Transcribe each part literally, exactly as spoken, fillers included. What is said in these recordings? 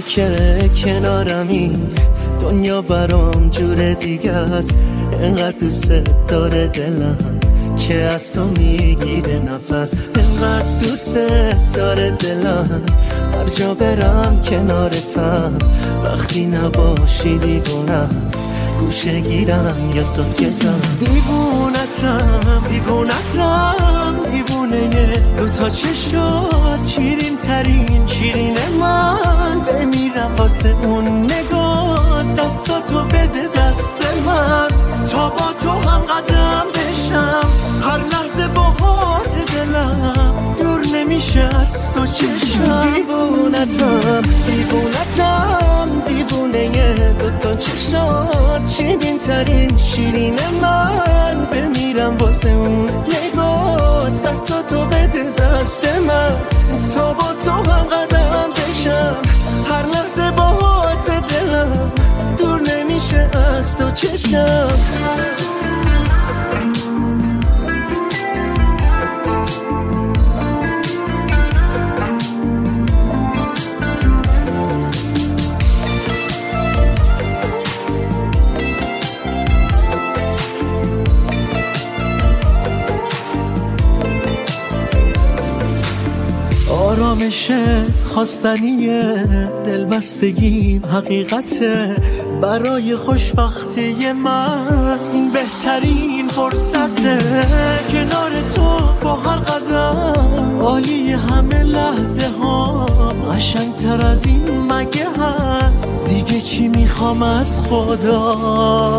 که کنارمی دنیا برام جور دیگه است. انقدر دوست داره دلم که از تو میگیره نفس. انقدر دوست داره دلم هر جا برم کنارتم. وقتی نباشی دیوونم گوشه گیرم یا ساکتم. دیوونتم دیوونتم دیوونه دو تا چشات شیرین ترین شیرین من. بمیرم واسه اون نگاه دستاتو بده دست من تا با تو هم قدم بشم. هر لحظه باهات دلم دور نمیشه از تو چشم. دیوونتم دیوونتم دیوونه دو تا چشات شیرین ترین شیرین من. بمیرم واسه اون نگات دستاتو بده دست من تا با تو هم قدم بشم. هر لحظه باهات دلم دور نمیشه از تو چشم. آرامشت خواستنیه دلبستگیم حقیقته. برای خوشبختی من این بهترین فرصته. کنار تو با هر قدم عالی همه لحظه ها. قشنگتر از این مگه هست دیگه چی میخوام از خدا.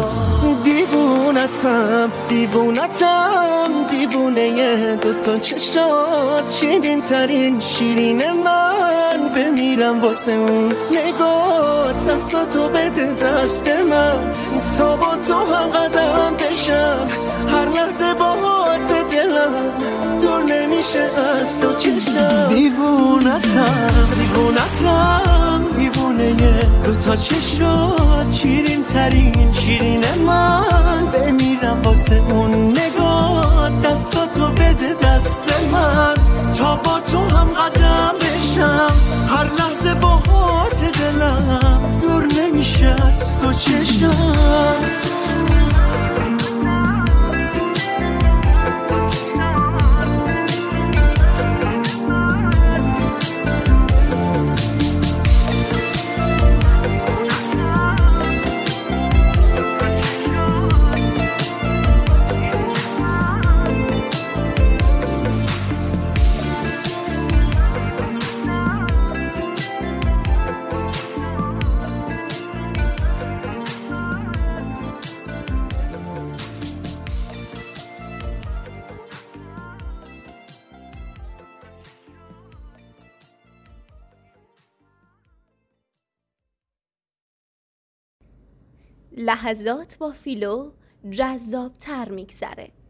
دیوونتم دیوونتم دیوونه دوتا چشات شیرین ترین شیرین من. بمیرم واسه اون نگات دستاتو بده دست من تا با تو هم قدم بشم. هر لحظه باهات دلم دور نمیشه از تو چشم. دیوونتم دیوونتم دیوونه دوتا چشات شیرین ترین شیرین من. بمیرم واسه اون نگاه دستاتو بده دست من تا با تو هم قدم بشم. هر لحظه باهات دلم دور نمیشه از تو چشم. لحظات با فیلو جذاب تر میگذره.